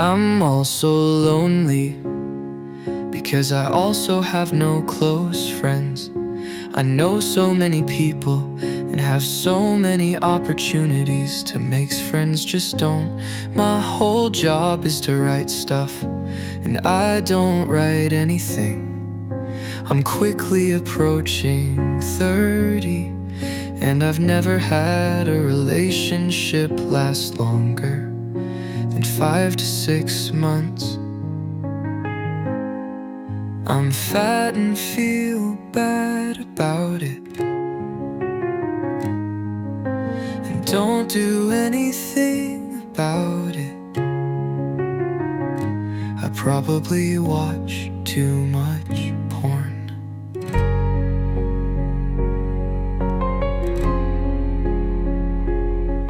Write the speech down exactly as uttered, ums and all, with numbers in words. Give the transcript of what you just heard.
I'm also lonely because I also have no close friends. I know so many people and have so many opportunities to make friends, just don't. My whole job is to write stuff, and I don't write anything. I'm quickly approaching thirty, and I've never had a relationship last longer than five to six months. I'm fat and feel bad about it, and don't do anything about it. I probably watch too much